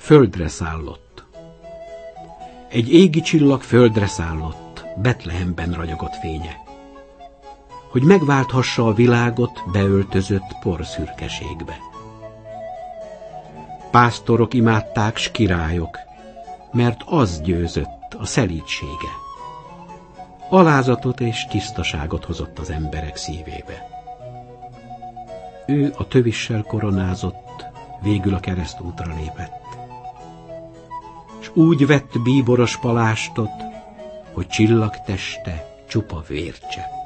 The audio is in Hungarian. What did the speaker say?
Földre szállott. Egy égi csillag földre szállott, Betlehemben ragyogott fénye. Hogy megválthassa a világot, beöltözött porszürkeségbe. Pásztorok imádták, s királyok, mert az győzött, a szelídsége. Alázatot és tisztaságot hozott az emberek szívébe. Ő a tövissel koronázott, végül a keresztútra lépett. S úgy vett bíboros palástot, hogy csillagteste csupa vércsepp.